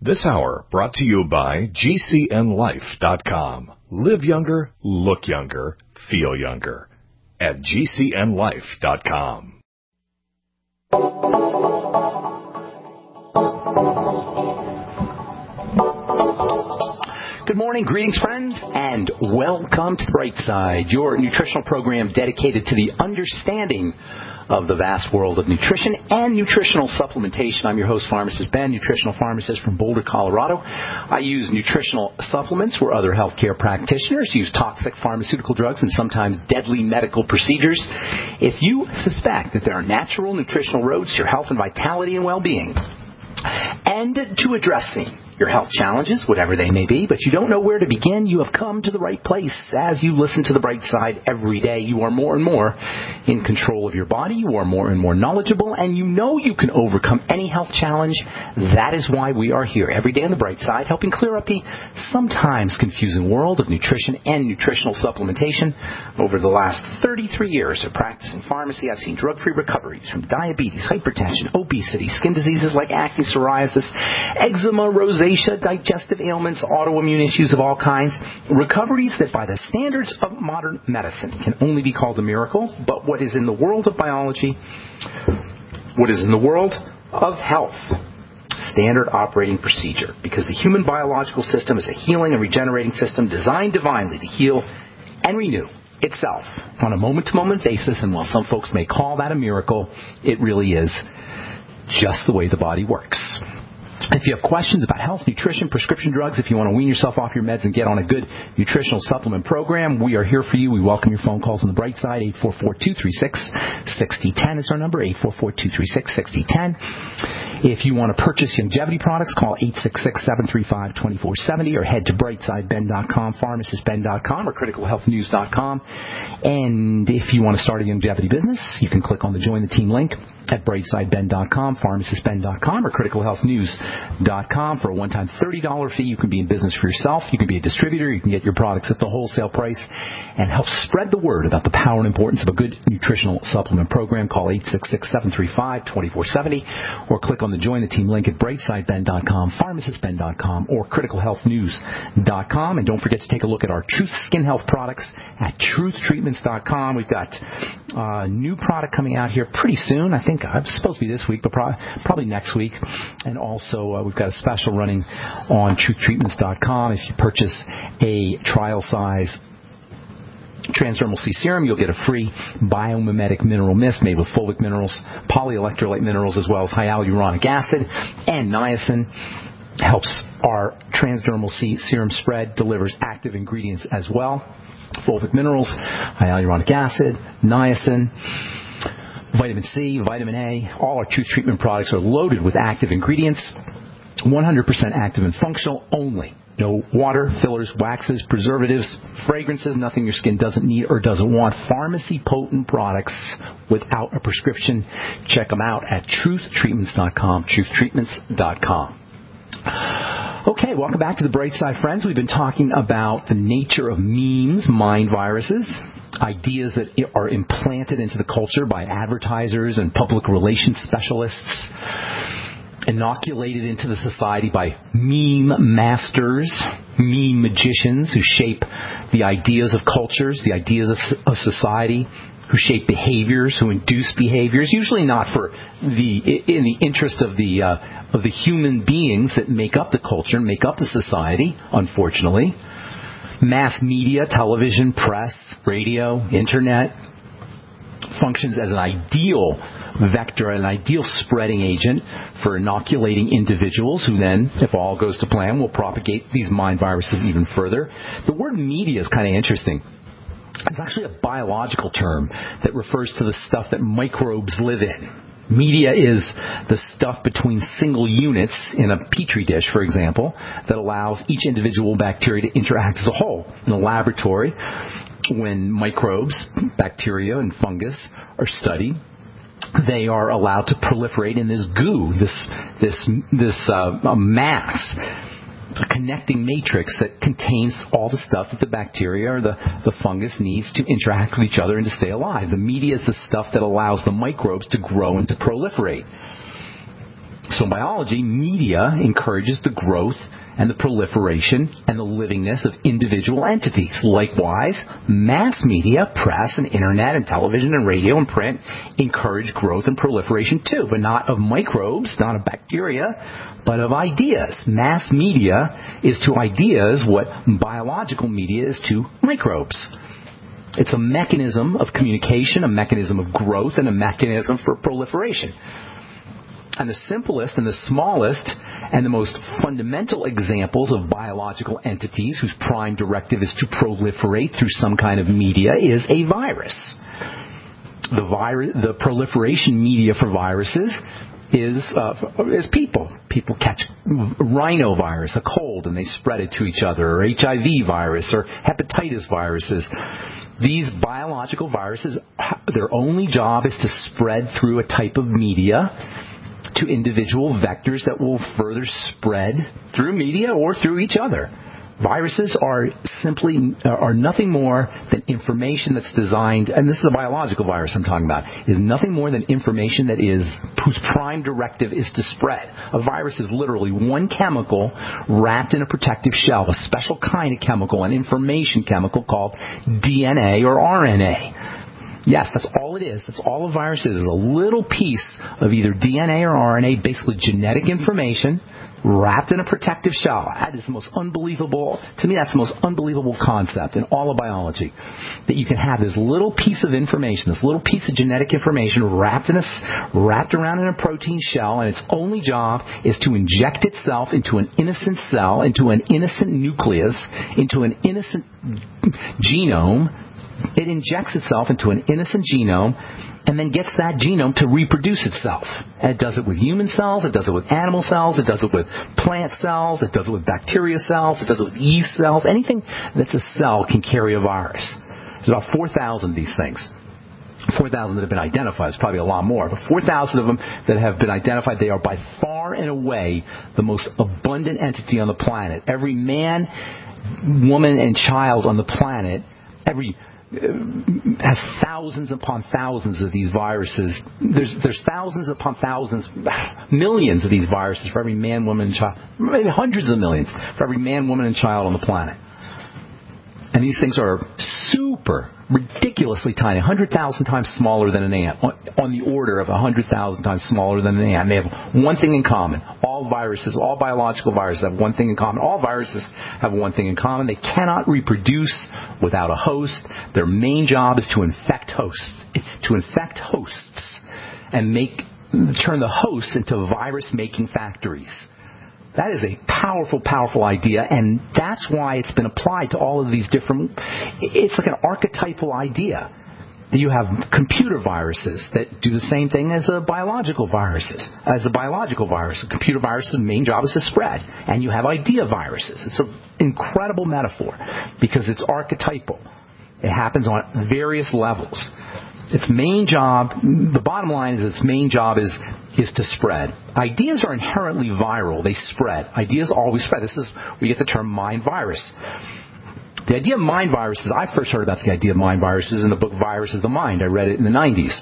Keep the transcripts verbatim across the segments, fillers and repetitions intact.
This hour brought to you by G C N life dot com. Live younger, look younger, feel younger at G C N life dot com. Good morning, greetings, friends, and welcome to The Bright Side, your nutritional program dedicated to the understanding of the vast world of nutrition and nutritional supplementation. I'm your host, Pharmacist Ben, nutritional pharmacist from Boulder, Colorado. I use nutritional supplements where other healthcare practitioners use toxic pharmaceutical drugs and sometimes deadly medical procedures. If you suspect that there are natural nutritional roads to your health and vitality and well-being, and to addressing your health challenges, whatever they may be, but you don't know where to begin, you have come to the right place. As you listen to The Bright Side every day, you are more and more in control of your body, you are more and more knowledgeable, and you know you can overcome any health challenge. That is why we are here every day on The Bright Side, helping clear up the sometimes confusing world of nutrition and nutritional supplementation. Over the last thirty-three years of practicing pharmacy, I've seen drug-free recoveries from diabetes, hypertension, obesity, skin diseases like acne, psoriasis, eczema, rosacea, digestive ailments, autoimmune issues of all kinds, recoveries that by the standards of modern medicine can only be called a miracle, but what is in the world of biology, what is in the world of health, standard operating procedure, because the human biological system is a healing and regenerating system designed divinely to heal and renew itself on a moment-to-moment basis, and while some folks may call that a miracle, it really is just the way the body works. If you have questions about health, nutrition, prescription drugs, if you want to wean yourself off your meds and get on a good nutritional supplement program, we are here for you. We welcome your phone calls on The Bright Side. eight four four, two three six, six zero one zero is our number, eight four four, two three six, six zero one zero. If you want to purchase longevity products, call eight six six, seven three five, two four seven zero or head to brightside ben dot com, pharmacist ben dot com, or critical health news dot com. And if you want to start a longevity business, you can click on the Join the Team link at brightside ben dot com, pharmacist ben dot com, or critical health news dot com. For a one-time thirty dollars fee, you can be in business for yourself. You can be a distributor. You can get your products at the wholesale price and help spread the word about the power and importance of a good nutritional supplement program. Call eight six six, seven three five, two four seven zero or click on the Join the Team link at brightside ben dot com, pharmacist ben dot com, or critical health news dot com. And don't forget to take a look at our Truth Skin Health products at truth treatments dot com. We've got a new product coming out here pretty soon. I think it's supposed to be this week, but probably next week. And also, uh, we've got a special running on truth treatments dot com. If you purchase a trial size Transdermal C Serum, you'll get a free biomimetic mineral mist made with fulvic minerals, polyelectrolyte minerals, as well as hyaluronic acid and niacin. Helps our Transdermal C Serum spread, delivers active ingredients as well. Fulvic minerals, hyaluronic acid, niacin, vitamin C, vitamin A. All our Truth Treatment products are loaded with active ingredients, one hundred percent active and functional only. No water, fillers, waxes, preservatives, fragrances, nothing your skin doesn't need or doesn't want. Pharmacy potent products without a prescription. Check them out at truth treatments dot com, truth treatments dot com. Okay, welcome back to The Bright Side, friends. We've been talking about the nature of memes, mind viruses, ideas that are implanted into the culture by advertisers and public relations specialists, inoculated into the society by meme masters, meme magicians who shape the ideas of cultures, the ideas of, of society, who shape behaviors, who induce behaviors, usually not for the in the interest of the uh, of the human beings that make up the culture, make up the society, unfortunately. Mass media, television, press, radio, internet functions as an ideal vector, an ideal spreading agent for inoculating individuals who then, if all goes to plan, will propagate these mind viruses even further. The word media is kind of interesting. It's actually a biological term that refers to the stuff that microbes live in. Media is the stuff between single units in a petri dish, for example, that allows each individual bacteria to interact as a whole. In a laboratory, when microbes, bacteria and fungus are studied, they are allowed to proliferate in this goo, this this this uh, mass, a connecting matrix that contains all the stuff that the bacteria or the, the fungus needs to interact with each other and to stay alive. The media is the stuff that allows the microbes to grow and to proliferate. So in biology, media encourages the growth and the proliferation and the livingness of individual entities. Likewise, mass media, press and internet and television and radio and print encourage growth and proliferation too, but not of microbes, not of bacteria, but of ideas. Mass media is to ideas what biological media is to microbes. It's a mechanism of communication, a mechanism of growth, and a mechanism for proliferation. And the simplest and the smallest and the most fundamental examples of biological entities whose prime directive is to proliferate through some kind of media is a virus. The virus, the proliferation media for viruses is uh, is people. People catch rhinovirus, a cold, and they spread it to each other, or H I V virus, or hepatitis viruses. These biological viruses, their only job is to spread through a type of media to individual vectors that will further spread through media or through each other. Viruses are simply are nothing more than information that's designed, and this is a biological virus I'm talking about, is nothing more than information that is whose prime directive is to spread. A virus is literally one chemical wrapped in a protective shell, a special kind of chemical, an information chemical called D N A or R N A. Yes, that's all it is. That's all a virus is, is a little piece of either D N A or R N A, basically genetic information, wrapped in a protective shell. That is the most unbelievable, to me that's the most unbelievable concept in all of biology. That you can have this little piece of information, this little piece of genetic information wrapped in a, wrapped around in a protein shell, and its only job is to inject itself into an innocent cell, into an innocent nucleus, into an innocent genome. It injects itself into an innocent genome and then gets that genome to reproduce itself. And it does it with human cells, it does it with animal cells, it does it with plant cells, it does it with bacteria cells, it does it with yeast cells. Anything that's a cell can carry a virus. There's about four thousand of these things. four thousand that have been identified. There's probably a lot more. But four thousand of them that have been identified, they are by far and away the most abundant entity on the planet. Every man, woman, and child on the planet, every has thousands upon thousands of these viruses. There's there's thousands upon thousands, millions of these viruses for every man, woman, and child. Maybe hundreds of millions for every man, woman, and child on the planet. And these things are super, ridiculously tiny, one hundred thousand times smaller than an ant, on the order of one hundred thousand times smaller than an ant. They have one thing in common. All viruses, all biological viruses have one thing in common. All viruses have one thing in common. They cannot reproduce without a host. Their main job is to infect hosts, to infect hosts and make turn the hosts into virus-making factories. That is a powerful, powerful idea, and that's why it's been applied to all of these different... It's like an archetypal idea. You have computer viruses that do the same thing as a biological viruses. As a biological virus, a computer virus's main job is to spread. And you have idea viruses. It's an incredible metaphor because it's archetypal. It happens on various levels. Its main job, the bottom line is its main job is is to spread. Ideas are inherently viral. They spread. Ideas always spread. This is where we get the term mind virus. The idea of mind viruses, I first heard about the idea of mind viruses in the book Virus is the Mind. I read it in the nineties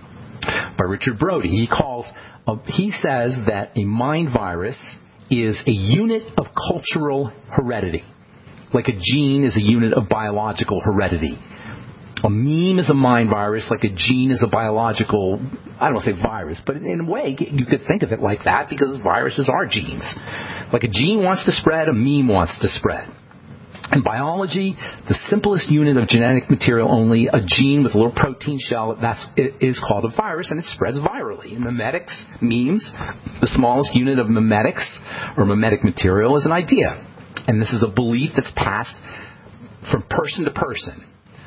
by Richard Brody. He calls, uh, he says that a mind virus is a unit of cultural heredity. Like a gene is a unit of biological heredity. A meme is a mind virus, like a gene is a biological, I don't want to say virus, but in a way you could think of it like that because viruses are genes. Like a gene wants to spread, a meme wants to spread. In biology, the simplest unit of genetic material only, a gene with a little protein shell, that's, it is called a virus, and it spreads virally. In memetics, memes, the smallest unit of memetics, or memetic material, is an idea. And this is a belief that's passed from person to person.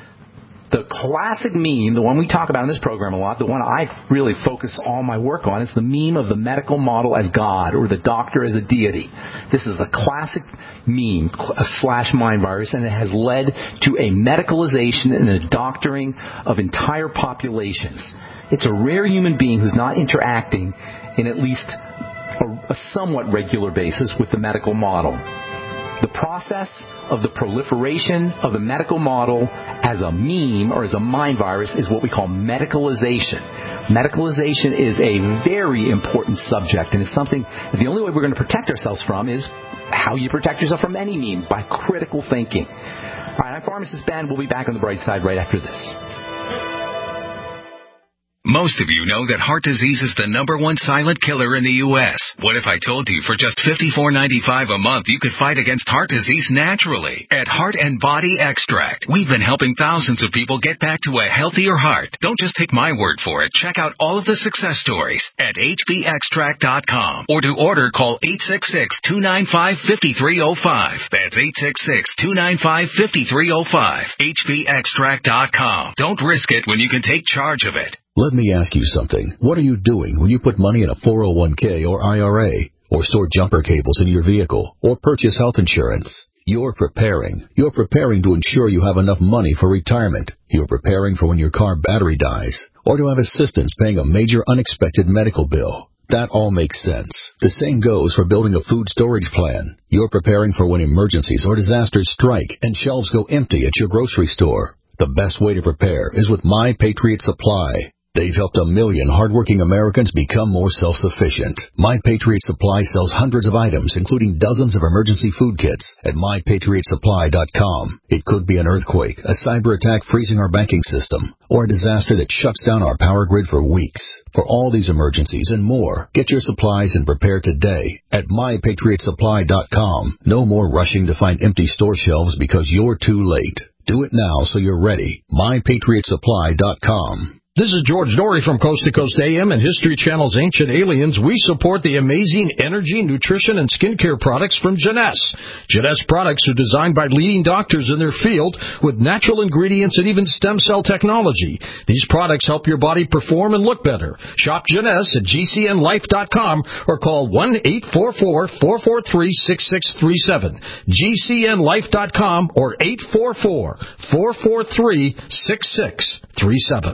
The classic meme, the one we talk about in this program a lot, the one I really focus all my work on, is the meme of the medical model as God or the doctor as a deity. This is the classic meme slash mind virus, and it has led to a medicalization and a doctoring of entire populations. It's a rare human being who's not interacting in at least a, a somewhat regular basis with the medical model. The process of the proliferation of the medical model as a meme or as a mind virus is what we call medicalization. Medicalization is a very important subject, and it's something that the only way we're going to protect ourselves from is how you protect yourself from any meme, by critical thinking. All right, I'm Pharmacist Ben. We'll be back on the bright side right after this. Most of you know that heart disease is the number one silent killer in the U S What if I told you for just fifty-four ninety-five a month you could fight against heart disease naturally? At Heart and Body Extract, we've been helping thousands of people get back to a healthier heart. Don't just take my word for it. Check out all of the success stories at H B extract dot com, or to order, call eight six six, two nine five, five three zero five. That's eight six six, two nine five, five three zero five. H B extract dot com. Don't risk it when you can take charge of it. Let me ask you something. What are you doing when you put money in a four oh one k or I R A, or store jumper cables in your vehicle, or purchase health insurance? You're preparing. You're preparing to ensure you have enough money for retirement. You're preparing for when your car battery dies, or to have assistance paying a major unexpected medical bill. That all makes sense. The same goes for building a food storage plan. You're preparing for when emergencies or disasters strike and shelves go empty at your grocery store. The best way to prepare is with My Patriot Supply. They've helped a million hardworking Americans become more self-sufficient. My Patriot Supply sells hundreds of items, including dozens of emergency food kits, at my patriot supply dot com. It could be an earthquake, a cyber attack freezing our banking system, or a disaster that shuts down our power grid for weeks. For all these emergencies and more, get your supplies and prepare today at my patriot supply dot com. No more rushing to find empty store shelves because you're too late. Do it now so you're ready. my patriot supply dot com. This is George Dory from Coast to Coast A M and History Channel's Ancient Aliens. We support the amazing energy, nutrition, and skincare products from Jeunesse. Jeunesse products are designed by leading doctors in their field with natural ingredients and even stem cell technology. These products help your body perform and look better. Shop Jeunesse at G C N life dot com or call one eight four four, four four three, six six three seven. G C N life dot com or eight four four, four four three, six six three seven.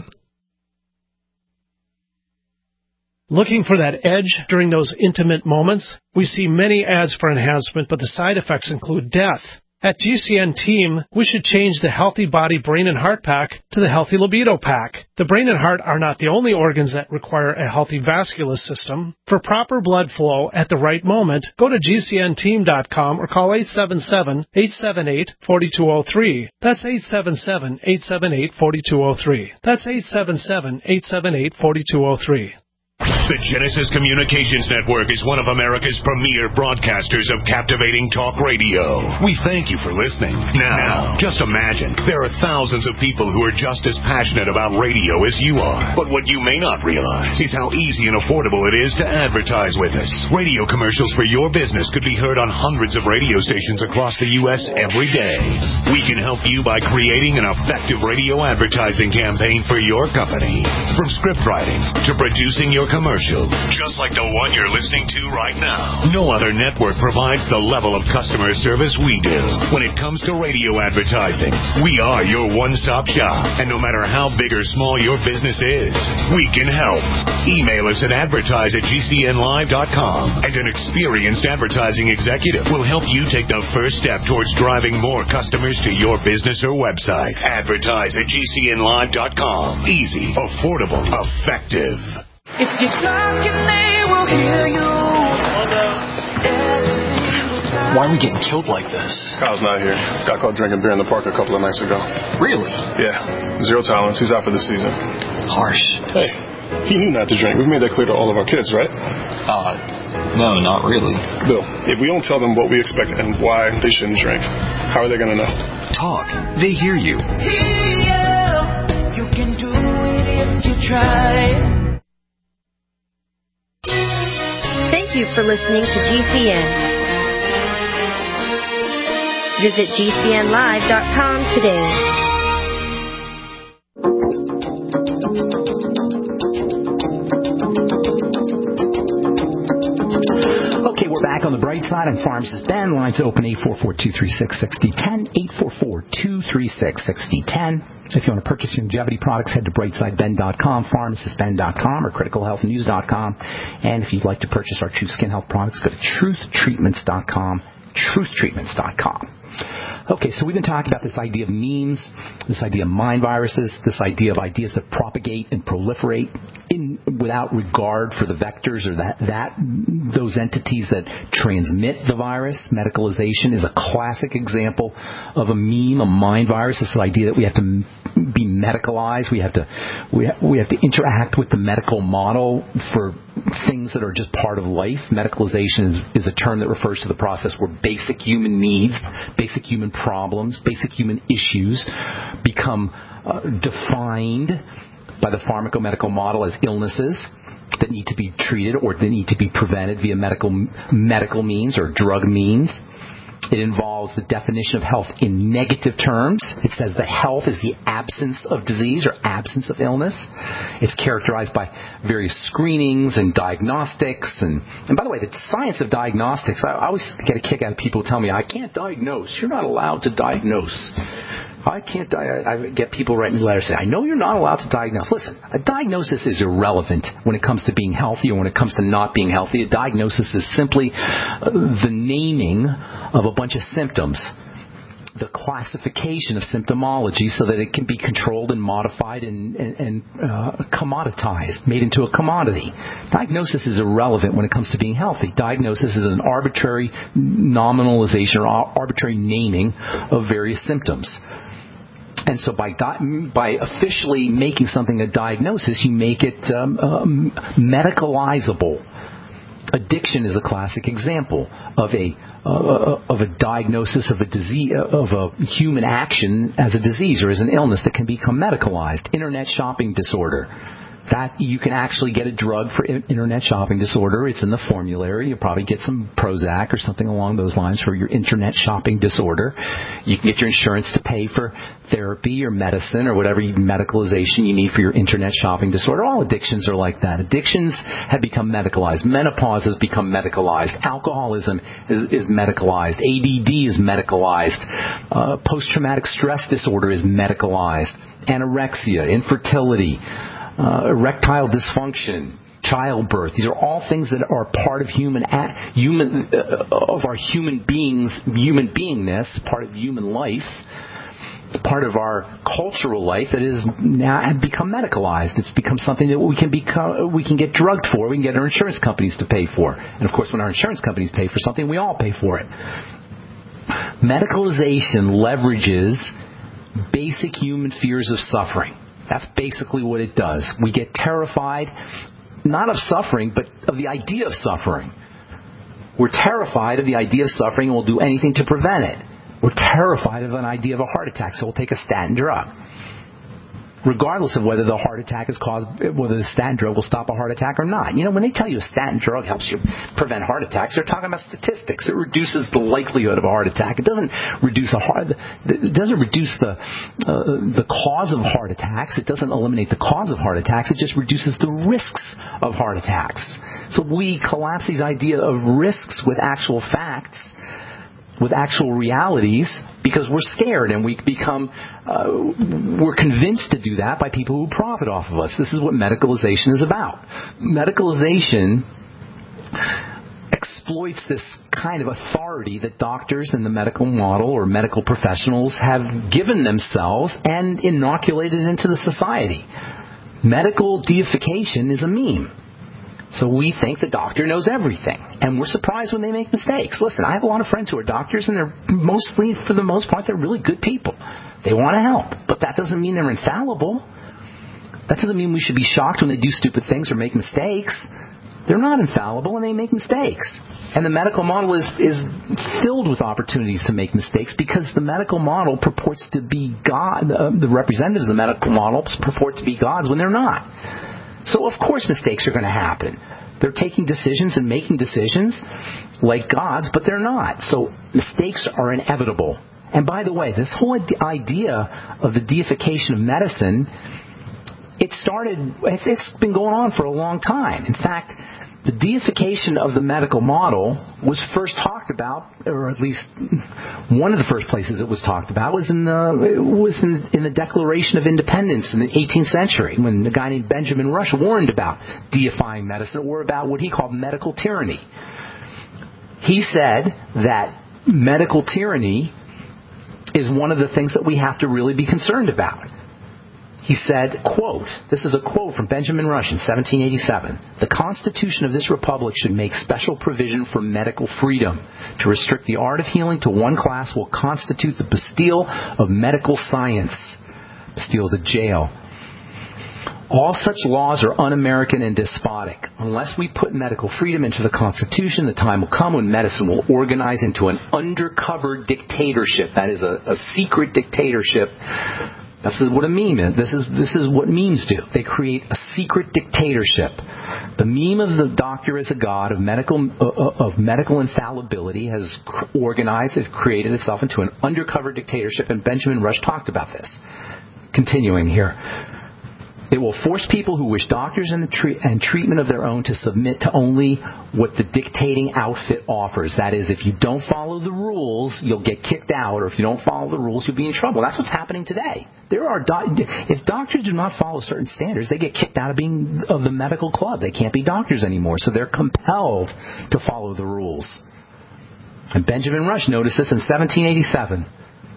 Looking for that edge during those intimate moments? We see many ads for enhancement, but the side effects include death. At G C N Team, we should change the Healthy Body, Brain, and Heart Pack to the Healthy Libido Pack. The brain and heart are not the only organs that require a healthy vascular system. For proper blood flow at the right moment, go to G C N team dot com or call eight seven seven, eight seven eight, four two zero three. That's eight seven seven, eight seven eight, four two zero three. That's eight seven seven, eight seven eight, four two zero three. The Genesis Communications Network is one of America's premier broadcasters of captivating talk radio. We thank you for listening. Now, just imagine, there are thousands of people who are just as passionate about radio as you are. But what you may not realize is how easy and affordable it is to advertise with us. Radio commercials for your business could be heard on hundreds of radio stations across the U S every day. We can help you by creating an effective radio advertising campaign for your company. From script writing to producing your commercial, just like the one you're listening to right now. No other network provides the level of customer service we do. When it comes to radio advertising, we are your one-stop shop. And no matter how big or small your business is, we can help. Email us at advertise at G C N live dot com, and an experienced advertising executive will help you take the first step towards driving more customers to your business or website. Advertise at G C N live dot com. Easy, affordable, effective. If you're talking, they will hear you. Why are we getting killed like this? Kyle's not here. Got caught drinking beer in the park a couple of nights ago. Really? Yeah. Zero tolerance. He's out for the season. Harsh. Hey, he knew not to drink. We've made that clear to all of our kids, right? Uh, no, not really. Bill, if we don't tell them what we expect and why they shouldn't drink, how are they going to know? Talk. They hear you. Hear you. You can do it if you try. Thank you for listening to G C N. Visit G C N live dot com today. Okay, we're back on the bright side. I'm Pharmacist Ben. Lines open eight four four, two three six, six zero one zero, eight four four, two three six, six zero one zero. If you want to purchase longevity products, head to brightside ben dot com, pharmacist ben dot com, or critical health news dot com. And if you'd like to purchase our Truth Skin Health products, go to truth treatments dot com, truth treatments dot com. Okay, so we've been talking about this idea of memes, this idea of mind viruses, this idea of ideas that propagate and proliferate in, without regard for the vectors or that, that those entities that transmit the virus. Medicalization is a classic example of a meme, a mind virus. This idea that we have to be medicalized, we have to we ha- we have to interact with the medical model for things that are just part of life. Medicalization is, is a term that refers to the process where basic human needs, basic human problems, basic human issues become uh, defined by the pharmacomedical model as illnesses that need to be treated or that need to be prevented via medical medical means or drug means. It involves the definition of health in negative terms. It says that health is the absence of disease or absence of illness. It's characterized by various screenings and diagnostics. And, and by the way, the science of diagnostics, I, I always get a kick out of people who tell me, I can't diagnose. You're not allowed to diagnose. I can't di- I get people writing letters saying, I know you're not allowed to diagnose. Listen, a diagnosis is irrelevant when it comes to being healthy or when it comes to not being healthy. A diagnosis is simply uh, the naming of a bunch of symptoms, the classification of symptomology so that it can be controlled and modified and, and, and uh, commoditized, made into a commodity. Diagnosis is irrelevant when it comes to being healthy. Diagnosis is an arbitrary nominalization or arbitrary naming of various symptoms. And so by di- by officially making something a diagnosis, you make it um, um, medicalizable. Addiction is a classic example of a uh, of a diagnosis of a disease, of a human action as a disease or as an illness that can become medicalized. Internet shopping disorder. That you can actually get a drug for internet shopping disorder. It's in the formulary. You'll probably get some Prozac or something along those lines for your internet shopping disorder. You can get your insurance to pay for therapy or medicine or whatever medicalization you need for your internet shopping disorder. All addictions are like that. Addictions have become medicalized. Menopause has become medicalized. Alcoholism is, is medicalized. A D D is medicalized. Uh, post-traumatic stress disorder is medicalized. Anorexia, infertility, Uh, erectile dysfunction, childbirth. These are all things that are part of human human uh, of our human beings, human beingness, part of human life, part of our cultural life that is now become medicalized. It's become something that we can become, we can get drugged for. We can get our insurance companies to pay for. And of course, when our insurance companies pay for something, we all pay for it. Medicalization leverages basic human fears of suffering. That's basically what it does. We get terrified, not of suffering, but of the idea of suffering. We're terrified of the idea of suffering and we'll do anything to prevent it. We're terrified of an idea of a heart attack, so we'll take a statin drug. Regardless of whether the heart attack is caused, whether the statin drug will stop a heart attack or not. You know, when they tell you a statin drug helps you prevent heart attacks, they're talking about statistics. It reduces the likelihood of a heart attack. It doesn't reduce a heart. It doesn't reduce the uh, the cause of heart attacks. It doesn't eliminate the cause of heart attacks. It just reduces the risks of heart attacks. So we collapse these idea of risks with actual facts, with actual realities, because we're scared and we become, uh, we're convinced to do that by people who profit off of us. This is what medicalization is about. Medicalization exploits this kind of authority that doctors in the medical model or medical professionals have given themselves and inoculated into the society. Medical deification is a meme. So we think the doctor knows everything, and we're surprised when they make mistakes. Listen, I have a lot of friends who are doctors, and they're mostly, for the most part, they're really good people. They want to help, but that doesn't mean they're infallible. That doesn't mean we should be shocked when they do stupid things or make mistakes. They're not infallible, and they make mistakes. And the medical model is, is filled with opportunities to make mistakes because the medical model purports to be God. Uh, the representatives of the medical model purport to be gods when they're not. So, of course, mistakes are going to happen. They're taking decisions and making decisions like gods, but they're not. So mistakes are inevitable. And by the way, this whole idea of the deification of medicine, it started, it's, it's been going on for a long time. In fact, the deification of the medical model was first talked about, or at least one of the first places it was talked about was in the was in, in the Declaration of Independence in the eighteenth century, when a guy named Benjamin Rush warned about deifying medicine, or about what he called medical tyranny. He said that medical tyranny is one of the things that we have to really be concerned about. He said, quote, this is a quote from Benjamin Rush in seventeen eighty-seven, "The Constitution of this republic should make special provision for medical freedom. To restrict the art of healing to one class will constitute the Bastille of medical science." Bastille is a jail. "All such laws are un-American and despotic. Unless we put medical freedom into the Constitution, the time will come when medicine will organize into an undercover dictatorship." That is a, a secret dictatorship. This is what a meme is. This is this is what memes do. They create a secret dictatorship. The meme of the doctor as a god of medical uh, of medical infallibility has organized, it created itself into an undercover dictatorship, and Benjamin Rush talked about this. Continuing here. "It will force people who wish doctors and, the tre- and treatment of their own to submit to only what the dictating outfit offers. That is, if you don't follow the rules, you'll get kicked out, or if you don't follow the rules, you'll be in trouble." That's what's happening today. There are do- if doctors do not follow certain standards, they get kicked out of being of the medical club. They can't be doctors anymore, so they're compelled to follow the rules. And Benjamin Rush noticed this in seventeen eighty-seven.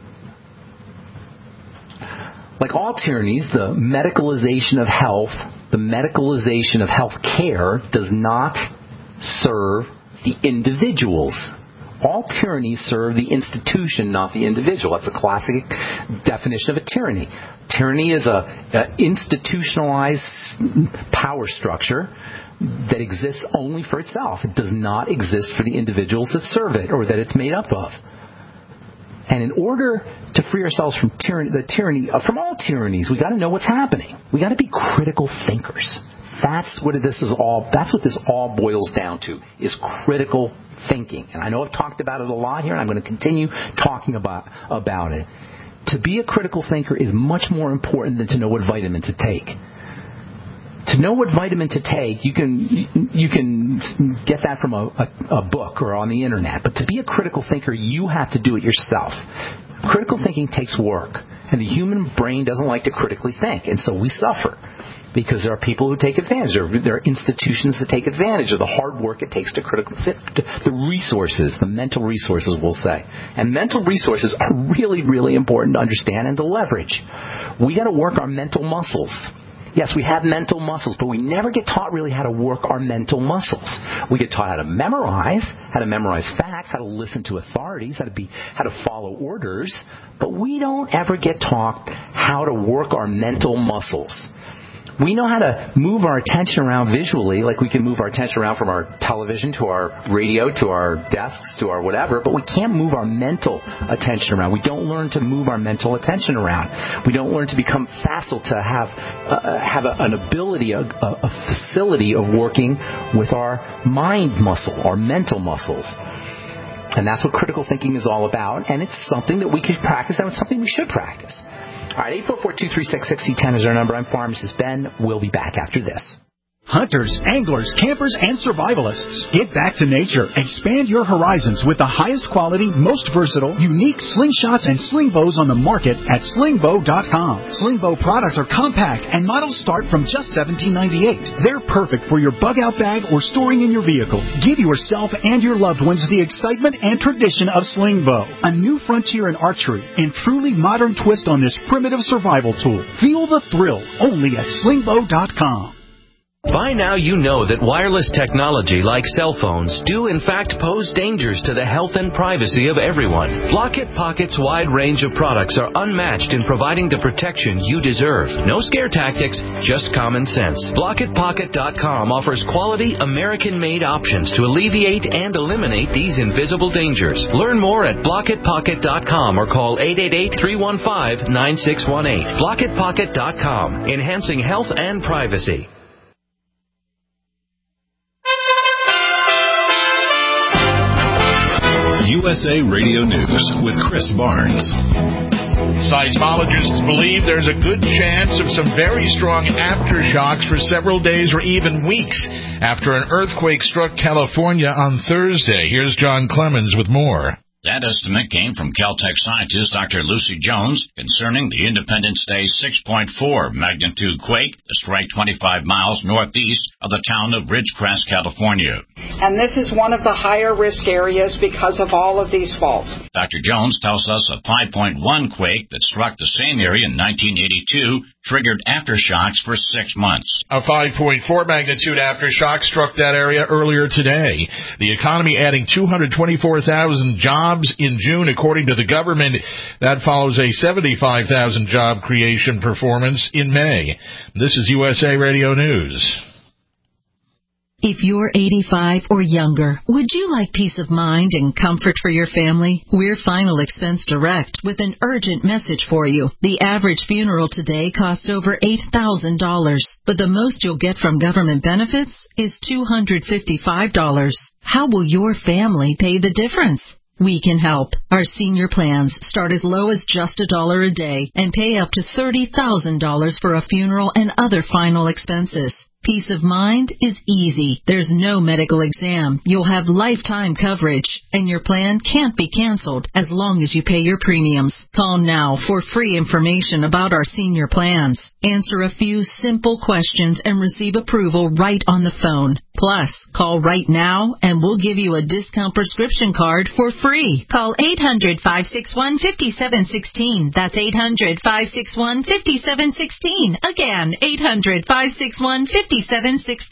Like all tyrannies, the medicalization of health, the medicalization of health care does not serve the individuals. All tyrannies serve the institution, not the individual. That's a classic definition of a tyranny. Tyranny is a, a institutionalized power structure that exists only for itself. It does not exist for the individuals that serve it or that it's made up of. And in order to free ourselves from tyranny, the tyranny, uh, from all tyrannies, we got to know what's happening. We got to be critical thinkers. That's what this is all. That's what this all boils down to: is critical thinking. And I know I've talked about it a lot here, and I'm going to continue talking about about it. To be a critical thinker is much more important than to know what vitamin to take. To know what vitamin to take, you can you can get that from a, a, a book or on the internet. But to be a critical thinker, you have to do it yourself. Critical thinking takes work, and the human brain doesn't like to critically think, and so we suffer because there are people who take advantage. There are, there are institutions that take advantage of the hard work it takes to critical think. The resources, the mental resources, we'll say, and mental resources are really, really important to understand and to leverage. We got to work our mental muscles. Yes, we have mental muscles, but we never get taught really how to work our mental muscles. We get taught how to memorize, how to memorize facts, how to listen to authorities, how to be, how to follow orders, but we don't ever get taught how to work our mental muscles. We know how to move our attention around visually, like we can move our attention around from our television to our radio to our desks to our whatever, but we can't move our mental attention around. We don't learn to move our mental attention around. We don't learn to become facile, to have uh, have a, an ability, a, a facility of working with our mind muscle, our mental muscles. And that's what critical thinking is all about, and it's something that we can practice, and it's something we should practice. All right, eight four four, two three six, six zero one zero is our number. I'm Pharmacist Ben. We'll be back after this. Hunters, anglers, campers, and survivalists. Get back to nature. Expand your horizons with the highest quality, most versatile, unique slingshots and sling bows on the market at sling bow dot com. Sling bow products are compact and models start from just seventeen ninety-eight. They're perfect for your bug-out bag or storing in your vehicle. Give yourself and your loved ones the excitement and tradition of sling bow. A new frontier in archery and truly modern twist on this primitive survival tool. Feel the thrill only at sling bow dot com. By now you know that wireless technology like cell phones do in fact pose dangers to the health and privacy of everyone. Blockit Pocket's wide range of products are unmatched in providing the protection you deserve. No scare tactics, just common sense. Blockit Pocket dot com offers quality American-made options to alleviate and eliminate these invisible dangers. Learn more at Blockit Pocket dot com or call eight eight eight, three one five, nine six one eight. Blockit Pocket dot com, enhancing health and privacy. U S A Radio News with Chris Barnes. Seismologists believe there's a good chance of some very strong aftershocks for several days or even weeks after an earthquake struck California on Thursday. Here's John Clemens with more. That estimate came from Caltech scientist Doctor Lucy Jones concerning the Independence Day six point four magnitude quake that struck twenty-five miles northeast of the town of Ridgecrest, California. And this is one of the higher risk areas because of all of these faults. Doctor Jones tells us a five point one quake that struck the same area in nineteen eighty-two triggered aftershocks for six months. A five point four magnitude aftershock struck that area earlier today. The economy adding two hundred twenty-four thousand jobs in June, according to the government. That follows a seventy-five thousand job creation performance in May. This is U S A Radio News. If you're eighty-five or younger, would you like peace of mind and comfort for your family? We're Final Expense Direct with an urgent message for you. The average funeral today costs over eight thousand dollars, but the most you'll get from government benefits is two hundred fifty-five dollars. How will your family pay the difference? We can help. Our senior plans start as low as just a dollar a day and pay up to thirty thousand dollars for a funeral and other final expenses. Peace of mind is easy. There's no medical exam. You'll have lifetime coverage, and your plan can't be canceled as long as you pay your premiums. Call now for free information about our senior plans. Answer a few simple questions and receive approval right on the phone. Plus, call right now and we'll give you a discount prescription card for free. Call eight hundred, five six one, five seven one six. That's eight hundred, five six one, five seven one six. Again, eight hundred, five six one, five seven one six.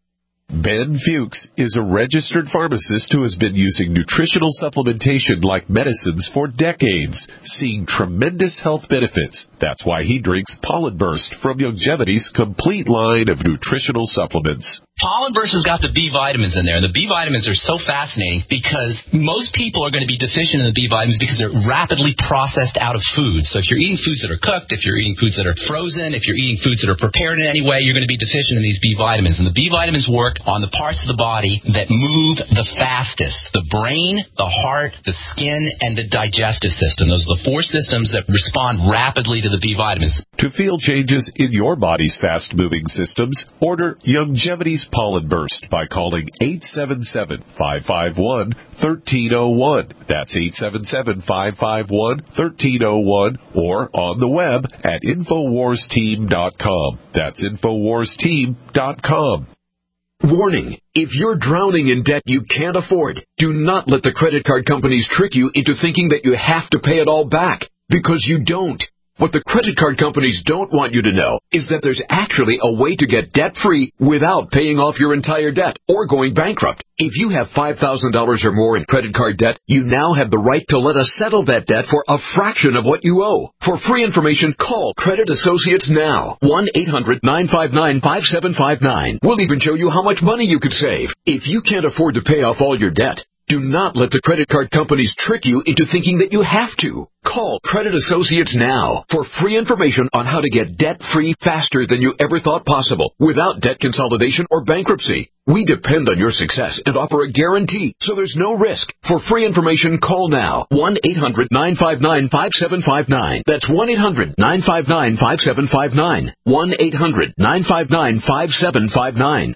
Ben Fuchs is a registered pharmacist who has been using nutritional supplementation like medicines for decades, seeing tremendous health benefits. That's why he drinks Pollen Burst from Youngevity's complete line of nutritional supplements. Pollen Burst has got the B vitamins in there, and the B vitamins are so fascinating because most people are going to be deficient in the B vitamins because they're rapidly processed out of food. So if you're eating foods that are cooked, if you're eating foods that are frozen, if you're eating foods that are prepared in any way, you're going to be deficient in these B vitamins. And the B vitamins work on the parts of the body that move the fastest: the brain, the heart, the skin, and the digestive system. Those are the four systems that respond rapidly to the B vitamins. To feel changes in your body's fast-moving systems, order Youngevity's Pollen Burst by calling eight seven seven, five five one, one three zero one. That's eight seven seven, five five one, one three zero one, or on the web at infowars team dot com. That's infowars team dot com. Warning, if you're drowning in debt you can't afford, do not let the credit card companies trick you into thinking that you have to pay it all back, because you don't. What the credit card companies don't want you to know is that there's actually a way to get debt-free without paying off your entire debt or going bankrupt. If you have five thousand dollars or more in credit card debt, you now have the right to let us settle that debt for a fraction of what you owe. For free information, call Credit Associates now. one eight hundred, nine five nine, five seven five nine. We'll even show you how much money you could save. If you can't afford to pay off all your debt, do not let the credit card companies trick you into thinking that you have to. Call Credit Associates now for free information on how to get debt-free faster than you ever thought possible without debt consolidation or bankruptcy. We depend on your success and offer a guarantee, so there's no risk. For free information, call now. one eight hundred, nine five nine, five seven five nine. That's one eight hundred, nine five nine, five seven five nine. one eight hundred, nine five nine, five seven five nine.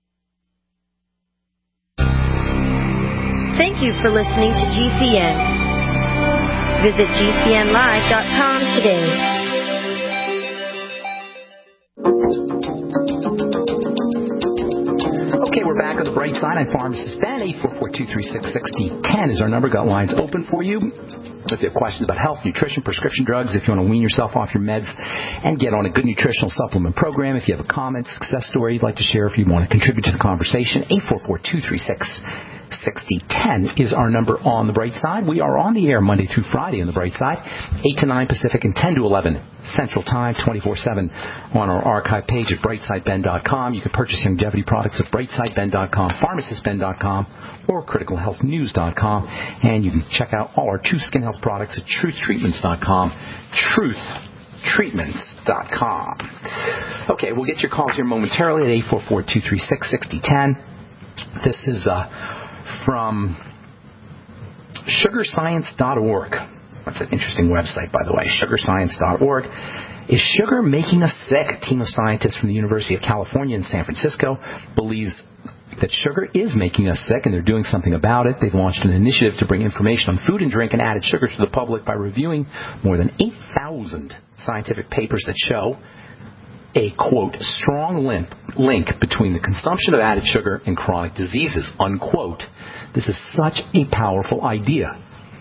Thank you for listening to G C N. Visit G C N live dot com today. Okay, we're back on the bright side. I'm Pharmacist Ben. eight four four, two three six, six zero one zero is our number. Got lines open for you. If you have questions about health, nutrition, prescription drugs, if you want to wean yourself off your meds and get on a good nutritional supplement program, if you have a comment, success story you'd like to share, if you want to contribute to the conversation, eight four four, two three six, six zero one zero is our number on the bright side. We are on the air Monday through Friday on the bright side, eight to nine Pacific and ten to eleven Central Time, twenty-four seven on our archive page at brightside ben dot com. You can purchase Youngevity products at brightside ben dot com, pharmacist ben dot com, or critical health news dot com. And you can check out all our True Skin Health products at truth treatments dot com, truth treatments dot com. Okay, we'll get your calls here momentarily at eight four four, two three six, six zero one zero. This is uh, from sugar science dot org. That's an interesting website, by the way, sugar science dot org. Is sugar making us sick? A team of scientists from the University of California in San Francisco believes that sugar is making us sick, and they're doing something about it. They've launched an initiative to bring information on food and drink and added sugar to the public by reviewing more than eight thousand scientific papers that show a, quote, strong link, link between the consumption of added sugar and chronic diseases, unquote. This is such a powerful idea.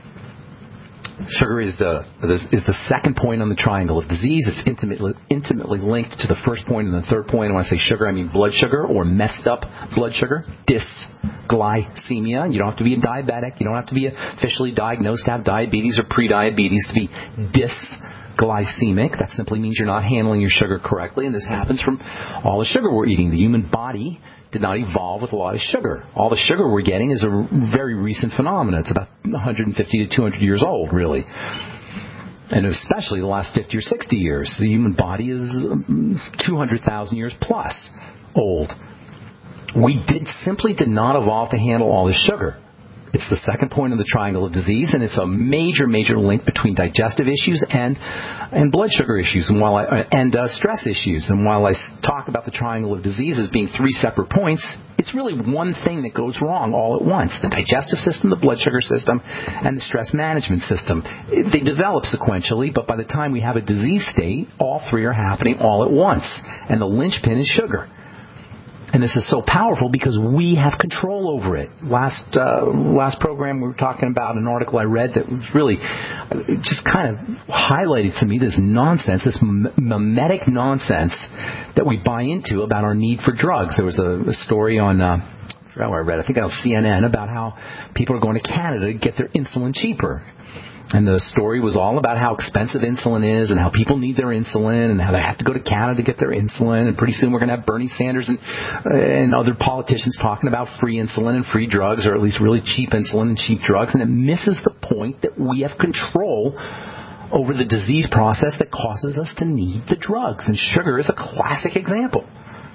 Sugar is the is the second point on the triangle of disease. It's intimately intimately linked to the first point and the third point. And when I say sugar, I mean blood sugar or messed up blood sugar, dysglycemia. You don't have to be a diabetic. You don't have to be officially diagnosed to have diabetes or pre-diabetes to be dysglycemic. That simply means you're not handling your sugar correctly, and this happens from all the sugar we're eating. The human body did not evolve with a lot of sugar. All the sugar we're getting is a very recent phenomenon. It's about one hundred fifty to two hundred years old, really. And especially the last fifty or sixty years. The human body is two hundred thousand years plus old. We did simply did not evolve to handle all this sugar. It's the second point of the triangle of disease, and it's a major, major link between digestive issues and and blood sugar issues, and while I, and uh, stress issues. And while I talk about the triangle of disease as being three separate points, it's really one thing that goes wrong all at once: the digestive system, the blood sugar system, and the stress management system. They develop sequentially, but by the time we have a disease state, all three are happening all at once, and the linchpin is sugar. And this is so powerful because we have control over it. Last uh, last program we were talking about an article I read that was really just kind of highlighted to me this nonsense, this mimetic nonsense that we buy into about our need for drugs. There was a, a story on, uh, I forgot where I read, I think it was C N N, about how people are going to Canada to get their insulin cheaper. And the story was all about how expensive insulin is and how people need their insulin and how they have to go to Canada to get their insulin. And pretty soon we're going to have Bernie Sanders and, uh, and other politicians talking about free insulin and free drugs, or at least really cheap insulin and cheap drugs. And it misses the point that we have control over the disease process that causes us to need the drugs. And sugar is a classic example.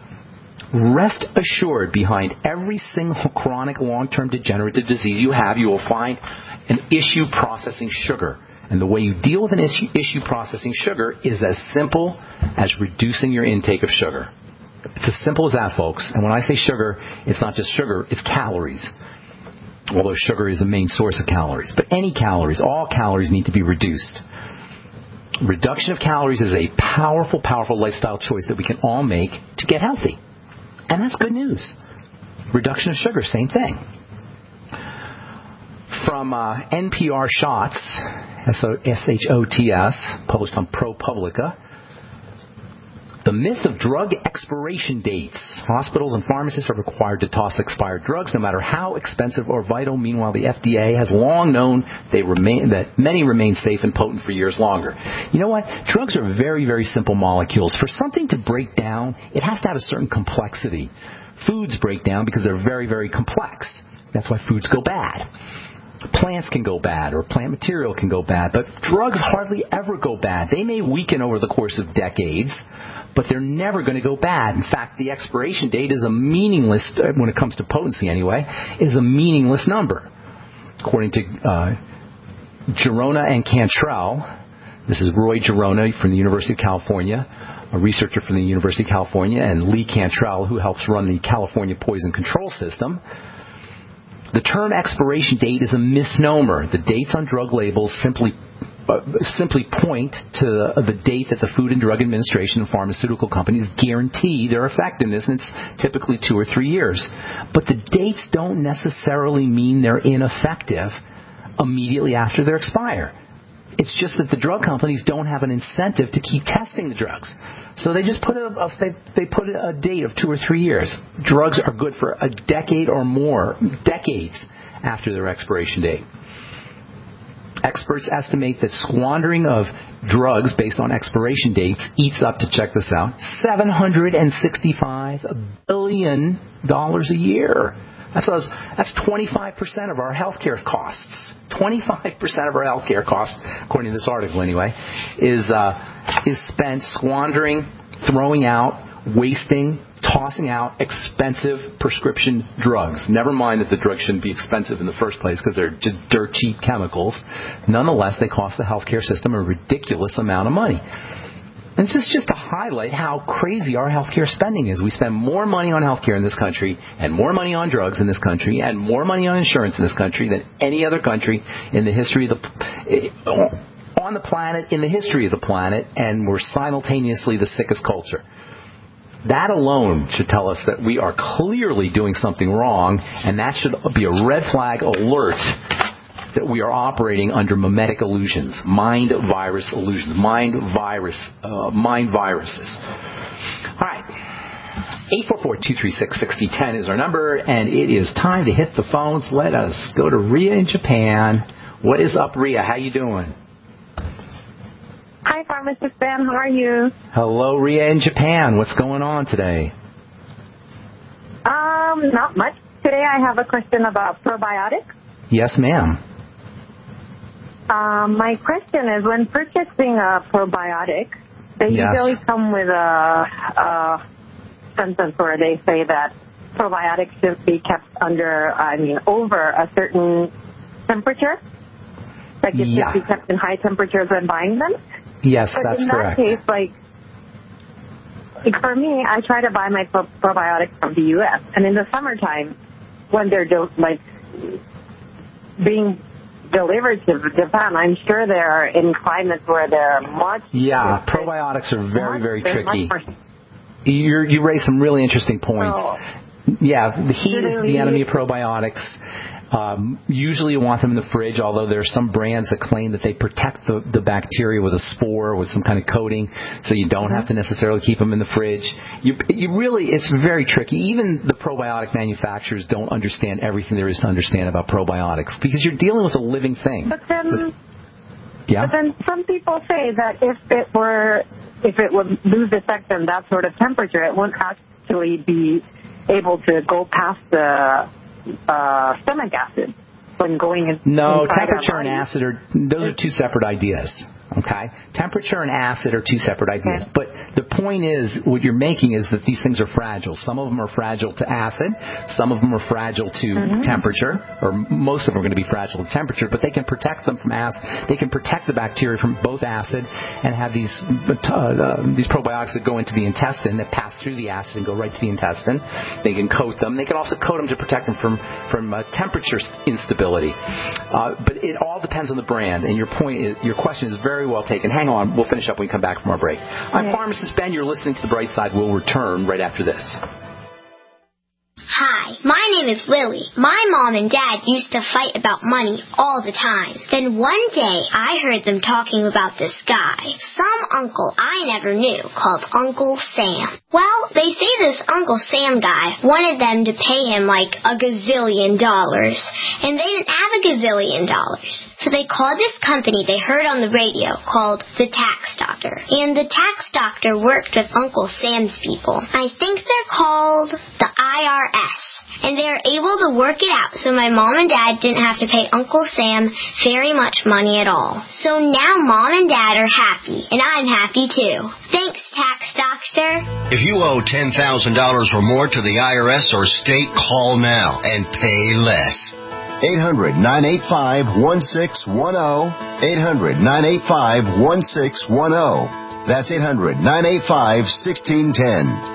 Rest assured, behind every single chronic long-term degenerative disease you have, you will find an issue processing sugar. And the way you deal with an issue, issue processing sugar is as simple as reducing your intake of sugar. It's as simple as that, folks. And when I say sugar, it's not just sugar, it's calories. Although sugar is the main source of calories. But any calories, all calories need to be reduced. Reduction of calories is a powerful, powerful lifestyle choice that we can all make to get healthy. And that's good news. Reduction of sugar, same thing. From uh, N P R Shots, S H O T S, published on ProPublica, the myth of drug expiration dates. Hospitals and pharmacists are required to toss expired drugs, no matter how expensive or vital. Meanwhile, the F D A has long known they remain, that many remain safe and potent for years longer. You know what? Drugs are very, very simple molecules. For something to break down, it has to have a certain complexity. Foods break down because they're very, very complex. That's why foods go bad. Plants can go bad, or plant material can go bad, but drugs hardly ever go bad. They may weaken over the course of decades, but they're never going to go bad. In fact, the expiration date is a meaningless, when it comes to potency anyway, is a meaningless number. According to uh, Girona and Cantrell, this is Roy Girona from the University of California, a researcher from the University of California, and Lee Cantrell, who helps run the California Poison Control System. The term expiration date is a misnomer. The dates on drug labels simply uh, simply point to the date that the Food and Drug Administration and pharmaceutical companies guarantee their effectiveness, and it's typically two or three years. But the dates don't necessarily mean they're ineffective immediately after they expire. It's just that the drug companies don't have an incentive to keep testing the drugs. So they just put a, a they, they put a date of two or three years. Drugs are good for a decade or more, decades after their expiration date. Experts estimate that squandering of drugs based on expiration dates eats up, to check this out, seven hundred sixty-five billion dollars a year. That's that's twenty-five percent of our healthcare costs. twenty-five percent of our healthcare costs, according to this article anyway, is uh, is spent squandering, throwing out, wasting, tossing out expensive prescription drugs. Never mind that the drugs shouldn't be expensive in the first place because they're just dirt cheap chemicals. Nonetheless, they cost the healthcare system a ridiculous amount of money. This is just to highlight how crazy our healthcare spending is. We spend more money on healthcare in this country, and more money on drugs in this country, and more money on insurance in this country than any other country in the history of the on the planet, in the history of the planet, and we're simultaneously the sickest culture. That alone should tell us that we are clearly doing something wrong, and that should be a red flag alert that we are operating under mimetic illusions, mind virus illusions, mind virus, uh, mind viruses. All right. eight four four, two three six, six zero one zero is our number, and it is time to hit the phones. Let us go to Ria in Japan. What is up, Ria? How you doing? Hi, Pharmacist Ben. How are you? Hello, Ria in Japan. What's going on today? Um, not much. Today I have a question about probiotics. Yes, ma'am. Um, my question is, when purchasing a probiotic, they yes. usually come with a, a sentence where they say that probiotics should be kept under, I mean, over a certain temperature. Like it yeah. should be kept in high temperatures when buying them. Yes, but that's in correct. that case, like, like, for me, I try to buy my pro- probiotics from the U S And in the summertime, when they're do- like being delivered to Japan, I'm sure they're in climates where they're much. Yeah, probiotics are very, much, very tricky. More... You're, you raise some really interesting points. Oh. Yeah, the heat is Literally. the enemy of probiotics. Um, usually you want them in the fridge, although there are some brands that claim that they protect the, the bacteria with a spore, with some kind of coating, so you don't mm-hmm. have to necessarily keep them in the fridge. You, you really, it's very tricky. Even the probiotic manufacturers don't understand everything there is to understand about probiotics, because you're dealing with a living thing. But then, with, yeah? but then some people say that if it were, if it would lose effect in that sort of temperature, it wouldn't actually be able to go past the Uh, stomach acid when going in. No, temperature and acid are those are two separate ideas. Okay, temperature and acid are two separate ideas. Okay. But the point is, what you're making is that these things are fragile. Some of them are fragile to acid. Some of them are fragile to mm-hmm. temperature, or most of them are going to be fragile to temperature. But they can protect them from acid. They can protect the bacteria from both acid and have these uh, uh, these probiotics that go into the intestine that pass through the acid and go right to the intestine. They can coat them. They can also coat them to protect them from from uh, temperature instability. Uh, but it all depends on the brand. And your point is, your question is very Very well taken. Hang on. We'll finish up when we come back from our break. I'm okay. Pharmacist Ben. You're listening to The Bright Side. We'll return right after this. Hi, my name is Lily. My mom and dad used to fight about money all the time. Then one day, I heard them talking about this guy, some uncle I never knew, called Uncle Sam. Well, they say this Uncle Sam guy wanted them to pay him like a gazillion dollars, and they didn't have a gazillion dollars. So they called this company they heard on the radio called the Tax Doctor. And the Tax Doctor worked with Uncle Sam's people. I think they're called the I R S. And they are able to work it out so my mom and dad didn't have to pay Uncle Sam very much money at all. So now mom and dad are happy, and I'm happy too. Thanks, Tax Doctor. If you owe ten thousand dollars or more to the I R S or state, call now and pay less. eight hundred, nine eight five, one six one zero. eight hundred, nine eight five, one six one zero. That's eight hundred, nine eight five, one six one zero.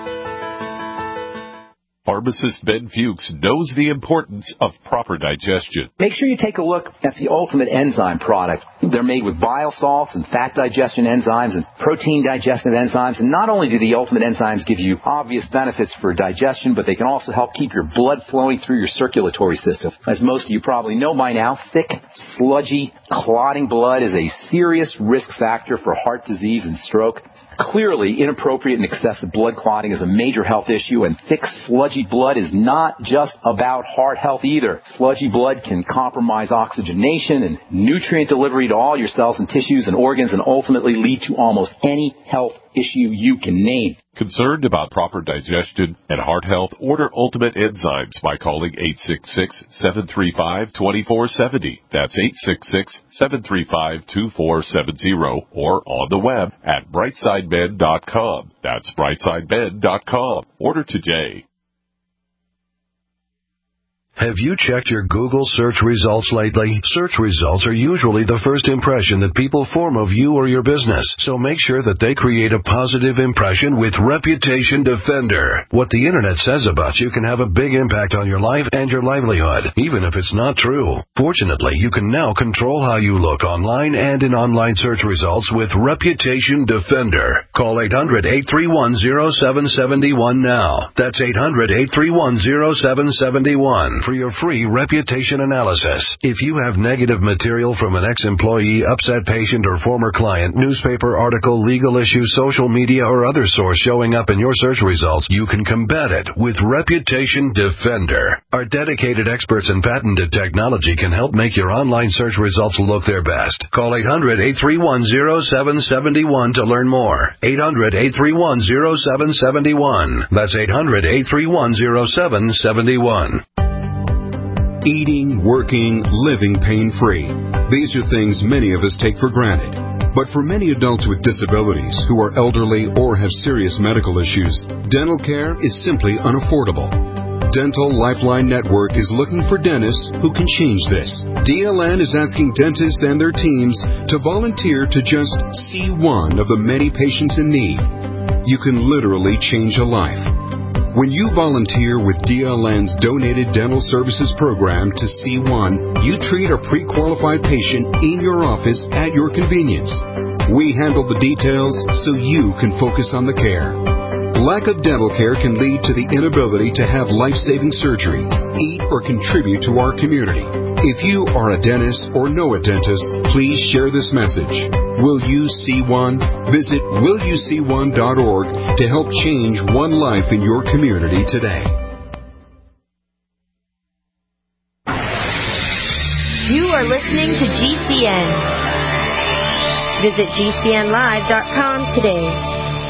Pharmacist Ben Fuchs knows the importance of proper digestion. Make sure you take a look at the Ultimate Enzyme product. They're made with bile salts and fat digestion enzymes and protein digestive enzymes. And not only do the Ultimate Enzymes give you obvious benefits for digestion, but they can also help keep your blood flowing through your circulatory system. As most of you probably know by now, thick, sludgy, clotting blood is a serious risk factor for heart disease and stroke. Clearly, inappropriate and excessive blood clotting is a major health issue, and thick, sludgy blood is not just about heart health either. Sludgy blood can compromise oxygenation and nutrient delivery to all your cells and tissues and organs, and ultimately lead to almost any health issue you can name. Concerned about proper digestion and heart health? Order Ultimate Enzymes by calling eight six six, seven three five, two four seven zero. That's eight six six, seven three five, two four seven zero, or on the web at brightside med dot com. That's brightside med dot com. Order today. Have you checked your Google search results lately? Search results are usually the first impression that people form of you or your business, so make sure that they create a positive impression with Reputation Defender. What the internet says about you can have a big impact on your life and your livelihood, even if it's not true. Fortunately, you can now control how you look online and in online search results with Reputation Defender. Call eight hundred, eight three one, zero seven seven one now. That's eight hundred, eight three one, zero seven seven one. For your free reputation analysis. If you have negative material from an ex-employee, upset patient, or former client, newspaper article, legal issue, social media, or other source showing up in your search results, you can combat it with Reputation Defender. Our dedicated experts in patented technology can help make your online search results look their best. Call eight hundred, eight three one, zero seven seven one to learn more. eight hundred, eight three one, zero seven seven one. That's eight hundred, eight three one, zero seven seven one. Eating, working, living pain-free. These are things many of us take for granted. But for many adults with disabilities who are elderly or have serious medical issues, dental care is simply unaffordable. Dental Lifeline Network is looking for dentists who can change this. D L N is asking dentists and their teams to volunteer to just see one of the many patients in need. You can literally change a life. When you volunteer with D L N's Donated Dental Services Program to C one, you treat a pre-qualified patient in your office at your convenience. We handle the details so you can focus on the care. Lack of dental care can lead to the inability to have life-saving surgery, eat, or contribute to our community. If you are a dentist or know a dentist, please share this message. Will you see one? Visit will you see one dot org to help change one life in your community today. You are listening to G C N. Visit G C N live dot com today.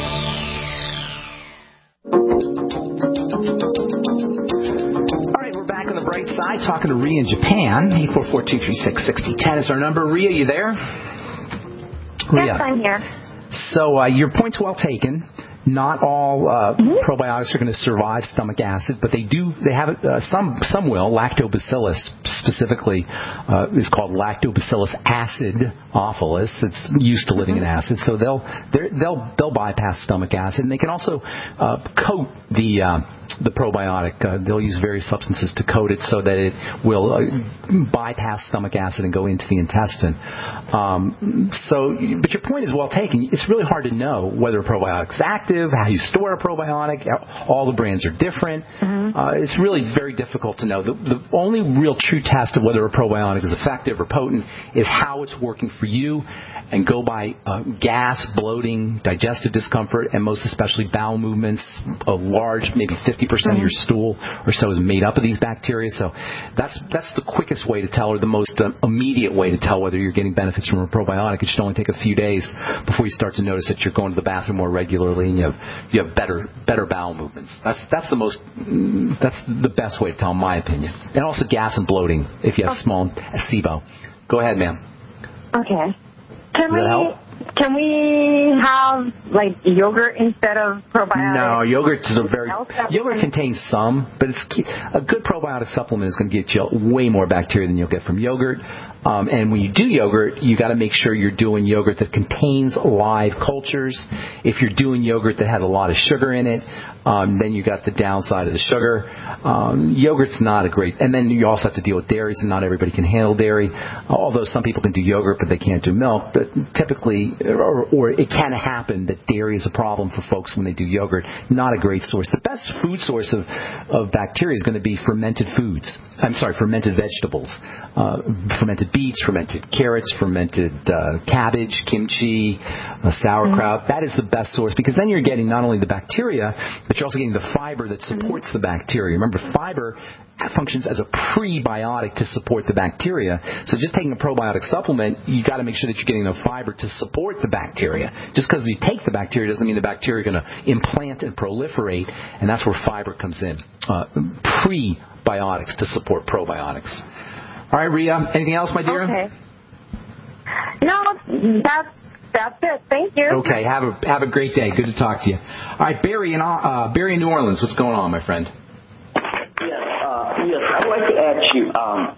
Side, talking to Ria in Japan. eight four four, two three six, six zero one zero is our number. Ria, you there? Ria. Yes, I'm here. So uh, your point's well taken. Not all uh, mm-hmm. probiotics are going to survive stomach acid, but they do. They have uh, some. Some will. Lactobacillus specifically uh, is called Lactobacillus acidophilus. It's used to living in acid, so they'll they'll they'll bypass stomach acid, and they can also uh, coat the uh, the probiotic. Uh, they'll use various substances to coat it so that it will uh, bypass stomach acid and go into the intestine. Um, so, but your point is well taken. It's really hard to know whether a probiotic is active, how you store a probiotic. All the brands are different. Mm-hmm. Uh, it's really very difficult to know. The, the only real true test of whether a probiotic is effective or potent is how it's working for you, and go by uh, gas, bloating, digestive discomfort, and most especially bowel movements. A large, maybe fifty percent mm-hmm. of your stool or so is made up of these bacteria. So that's that's the quickest way to tell, or the most uh, immediate way to tell whether you're getting benefits from a probiotic. It should only take a few days before you start to notice that you're going to the bathroom more regularly and you have you have better better bowel movements. That's that's the most that's the best way to tell, in my opinion. And also gas and bloating if you have small SIBO. Go ahead, ma'am. Okay. Can Does we that help? Can we have like yogurt instead of probiotics? No, yogurt is a very yogurt contains some, but it's a good probiotic supplement is going to get you way more bacteria than you'll get from yogurt. Um, and when you do yogurt, you got to make sure you're doing yogurt that contains live cultures. If you're doing yogurt that has a lot of sugar in it, um, then you got the downside of the sugar. Um, yogurt's not a great, and then you also have to deal with dairies, and not everybody can handle dairy. Although some people can do yogurt, but they can't do milk. But typically, or, or it can happen that dairy is a problem for folks when they do yogurt. Not a great source. The best food source of, of bacteria is going to be fermented foods. I'm sorry, fermented vegetables. Uh, fermented beets, fermented carrots, fermented uh, cabbage, kimchi, uh, sauerkraut. Mm-hmm. That is the best source, because then you're getting not only the bacteria, but you're also getting the fiber that supports mm-hmm. the bacteria. Remember, fiber functions as a prebiotic to support the bacteria. So just taking a probiotic supplement, you got to make sure that you're getting enough fiber to support the bacteria. Just because you take the bacteria doesn't mean the bacteria are going to implant and proliferate, and that's where fiber comes in. Uh, prebiotics to support probiotics. All right, Ria, anything else, my dear? Okay. No, that's, that's it. Thank you. Okay, have a have a great day. Good to talk to you. All right, Barry in, uh, Barry in New Orleans, what's going on, my friend? Yes, uh, yes. I'd like to ask you, um,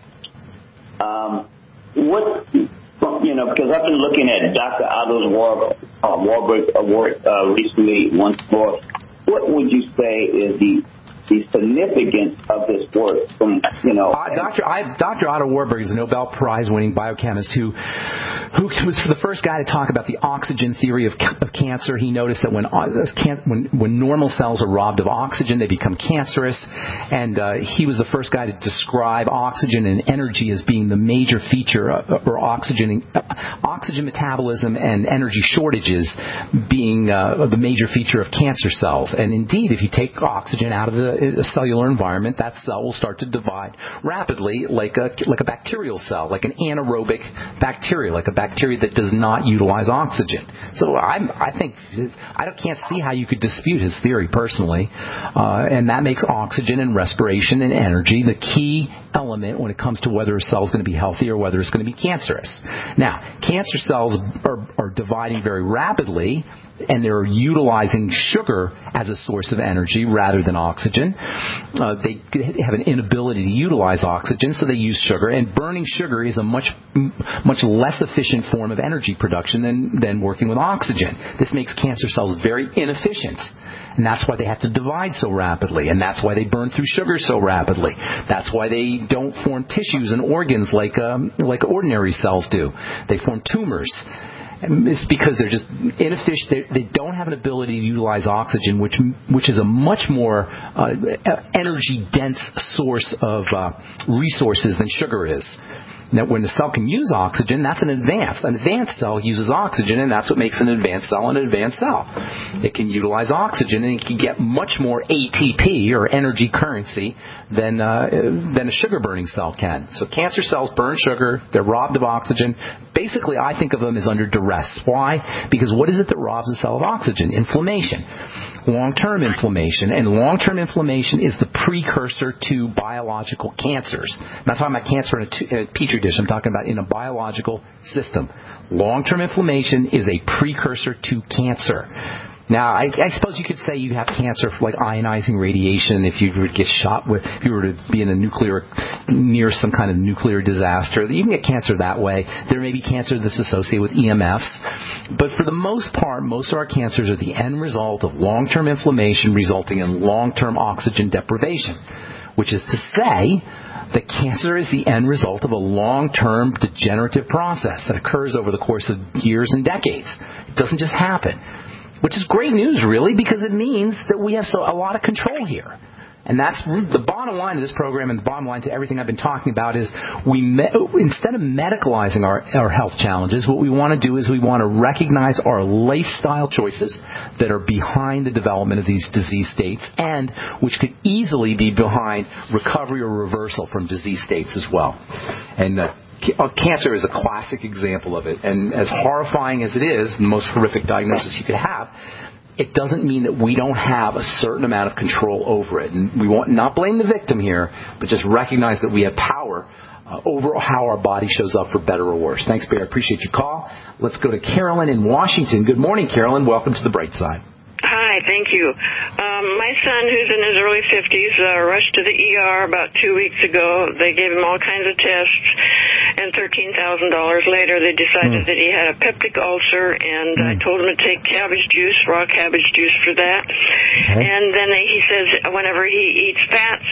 um, what, you know, because I've been looking at Doctor Otto's War, uh, Warburg Award uh, recently, once more. What would you say is the the significance of this work from, you know... Uh, Doctor I, Doctor Otto Warburg is a Nobel Prize-winning biochemist who who was the first guy to talk about the oxygen theory of, of cancer. He noticed that when, when when normal cells are robbed of oxygen, they become cancerous. And uh, he was the first guy to describe oxygen and energy as being the major feature, of, or oxygen, uh, oxygen metabolism and energy shortages being uh, the major feature of cancer cells. And indeed, if you take oxygen out of the a cellular environment, that cell will start to divide rapidly like a like a bacterial cell, like an anaerobic bacteria, like a bacteria that does not utilize oxygen. So I'm, I think I can't see how you could dispute his theory personally, uh, and that makes oxygen and respiration and energy the key element when it comes to whether a cell is going to be healthy or whether it's going to be cancerous. Now, cancer cells are, are dividing very rapidly, and they're utilizing sugar as a source of energy rather than oxygen. Uh, they have an inability to utilize oxygen, so they use sugar. And burning sugar is a much much less efficient form of energy production than, than working with oxygen. This makes cancer cells very inefficient. And that's why they have to divide so rapidly. And that's why they burn through sugar so rapidly. That's why they don't form tissues and organs like um, like ordinary cells do. They form tumors. It's because they're just inefficient. They, they don't have an ability to utilize oxygen, which which is a much more uh, energy-dense source of uh, resources than sugar is. Now, when the cell can use oxygen, that's an advanced. An advanced cell uses oxygen, and that's what makes an advanced cell an advanced cell. It can utilize oxygen, and it can get much more A T P, or energy currency, than uh, than a sugar-burning cell can. So cancer cells burn sugar. They're robbed of oxygen. Basically, I think of them as under duress. Why? Because what is it that robs a cell of oxygen? Inflammation. Long-term inflammation. And long-term inflammation is the precursor to biological cancers. I'm not talking about cancer in a, t- a petri dish. I'm talking about in a biological system. Long-term inflammation is a precursor to cancer. Now, I, I suppose you could say you have cancer for like ionizing radiation if you were to get shot with, if you were to be in a nuclear, near some kind of nuclear disaster. You can get cancer that way. There may be cancer that's associated with E M Fs. But for the most part, most of our cancers are the end result of long-term inflammation resulting in long-term oxygen deprivation, which is to say that cancer is the end result of a long-term degenerative process that occurs over the course of years and decades. It doesn't just happen. Which is great news, really, because it means that we have so, a lot of control here. And that's the bottom line of this program, and the bottom line to everything I've been talking about is we me- instead of medicalizing our, our health challenges, what we want to do is we want to recognize our lifestyle choices that are behind the development of these disease states and which could easily be behind recovery or reversal from disease states as well. And uh, cancer is a classic example of it. And as horrifying as it is, the most horrific diagnosis you could have, it doesn't mean that we don't have a certain amount of control over it. And we want not blame the victim here, but just recognize that we have power uh, over how our body shows up for better or worse. Thanks, Barry. I appreciate your call. Let's go to Carolyn in Washington. Good morning, Carolyn. Welcome to the Bright Side. Hi, thank you. Um, my son, who's in his early fifties, uh, rushed to the E R about two weeks ago. They gave him all kinds of tests, and thirteen thousand dollars later, they decided mm. that he had a peptic ulcer, and mm. I told him to take cabbage juice, raw cabbage juice for that. Okay. And then he says whenever he eats fats,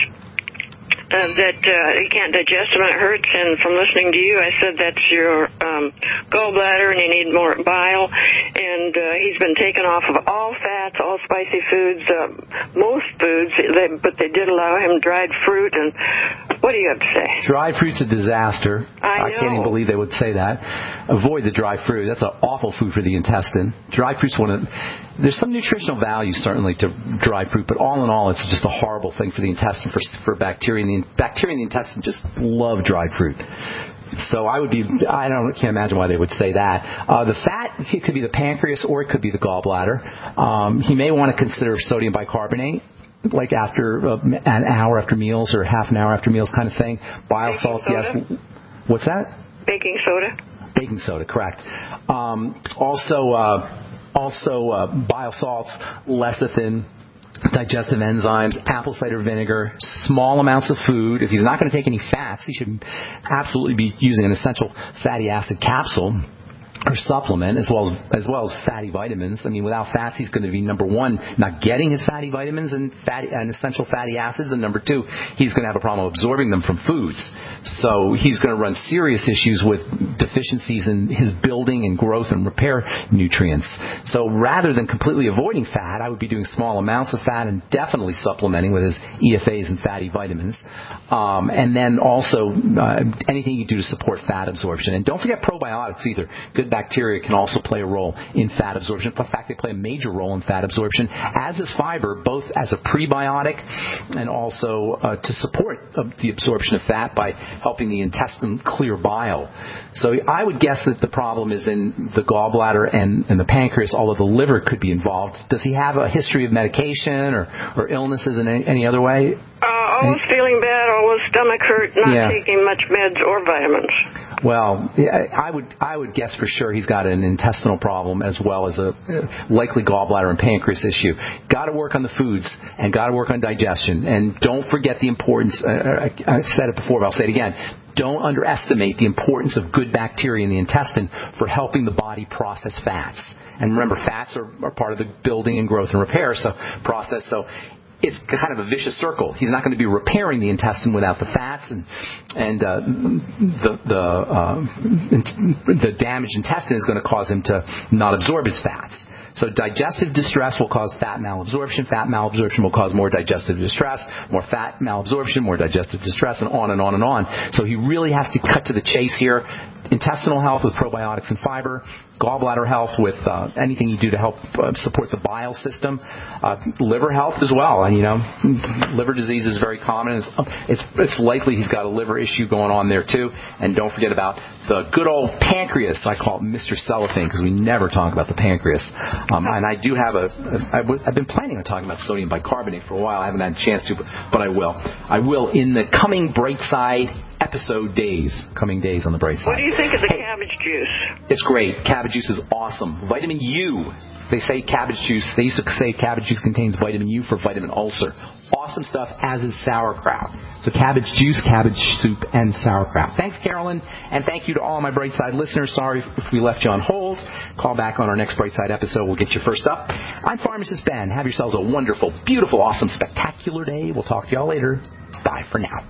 Uh, that uh, he can't digest them, it hurts, and from listening to you, I said that's your um, gallbladder and you need more bile, and uh, he's been taken off of all fats, all spicy foods, uh, most foods, they, but they did allow him dried fruit, and what do you have to say? Dried fruit's a disaster. I, I can't even believe they would say that. Avoid the dry fruit. That's an awful food for the intestine. Dried fruit's one of... There's some nutritional value, certainly, to dried fruit, but all in all, it's just a horrible thing for the intestine, for, for bacteria. And the, bacteria in the intestine just love dried fruit. So I would be, I don't, can't imagine why they would say that. Uh, the fat, it could be the pancreas or it could be the gallbladder. Um, he may want to consider sodium bicarbonate, like after uh, an hour after meals or half an hour after meals kind of thing. Bile Baking salts, soda? yes. What's that? Baking soda. Baking soda, correct. Um, also, uh, also uh, bile salts, lecithin, digestive enzymes, apple cider vinegar, small amounts of food. If he's not going to take any fats, he should absolutely be using an essential fatty acid capsule or supplement, as well as as well as fatty vitamins. I mean, without fats, he's going to be, number one, not getting his fatty vitamins and fatty and essential fatty acids, and number two, he's going to have a problem absorbing them from foods. So he's going to run serious issues with deficiencies in his building and growth and repair nutrients. So rather than completely avoiding fat, I would be doing small amounts of fat and definitely supplementing with his E F As and fatty vitamins. Um, and then also uh, anything you do to support fat absorption. And don't forget probiotics either. Good bacteria can also play a role in fat absorption. In fact, they play a major role in fat absorption, as is fiber, both as a prebiotic and also uh, to support uh, the absorption of fat by helping the intestine clear bile. So I would guess that the problem is in the gallbladder and, and the pancreas, although the liver could be involved. Does he have a history of medication or, or illnesses in any, any other way? Uh, always feeling bad, always stomach hurt, not Yeah. taking much meds or vitamins. Well, I would I would guess for sure he's got an intestinal problem as well as a likely gallbladder and pancreas issue. Got to work on the foods and got to work on digestion. And don't forget the importance. Uh, I've said it before, but I'll say it again. Don't underestimate the importance of good bacteria in the intestine for helping the body process fats. And remember, fats are, are part of the building and growth and repair so process. So it's kind of a vicious circle. He's not going to be repairing the intestine without the fats, and and uh, the the uh, the damaged intestine is going to cause him to not absorb his fats. So digestive distress will cause fat malabsorption. Fat malabsorption will cause more digestive distress, more fat malabsorption, more digestive distress, and on and on and on. So he really has to cut to the chase here. Intestinal health with probiotics and fiber, gallbladder health with uh, anything you do to help uh, support the bile system, uh, liver health as well. And you know, liver disease is very common. It's, it's it's likely he's got a liver issue going on there too. And don't forget about the good old pancreas. I call it Mister Cellophane because we never talk about the pancreas. Um, and I do have a, a I w- I've been planning on talking about sodium bicarbonate for a while. I haven't had a chance to, but, but I will. I will in the coming Brightside episode days, coming days on the Brightside. What do you think of the cabbage juice? It's great. Cabbage juice is awesome. Vitamin U. They say cabbage juice, they used to say cabbage juice contains vitamin U for vitamin ulcer. Awesome stuff, as is sauerkraut. So cabbage juice, cabbage soup, and sauerkraut. Thanks, Carolyn, and thank you to all my Brightside listeners. Sorry if we left you on hold. Call back on our next Brightside episode. We'll get you first up. I'm Pharmacist Ben. Have yourselves a wonderful, beautiful, awesome, spectacular day. We'll talk to y'all later. Bye for now.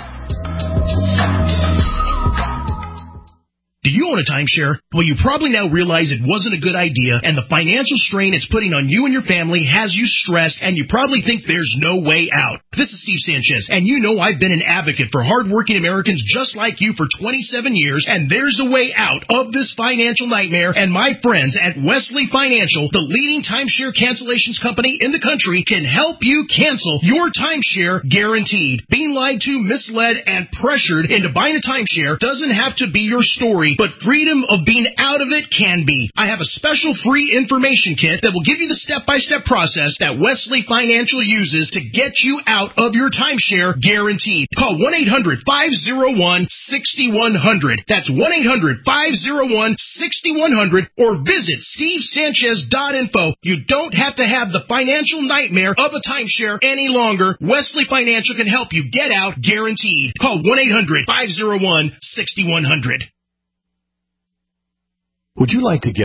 Do you own a timeshare? Well, you probably now realize it wasn't a good idea, and the financial strain it's putting on you and your family has you stressed, and you probably think there's no way out. This is Steve Sanchez, and you know I've been an advocate for hardworking Americans just like you for twenty-seven years, and there's a way out of this financial nightmare, and my friends at Wesley Financial, the leading timeshare cancellations company in the country, can help you cancel your timeshare guaranteed. Being lied to, misled, and pressured into buying a timeshare doesn't have to be your story, but freedom of being out of it can be. I have a special free information kit that will give you the step-by-step process that Wesley Financial uses to get you out of your timeshare guaranteed. Call one eight hundred, five oh one, six one zero zero. That's one eight hundred, five oh one, six one zero zero or visit steve sanchez dot info. You don't have to have the financial nightmare of a timeshare any longer. Wesley Financial can help you get out guaranteed. Call one eight hundred, five oh one, six one zero zero. Would you like to get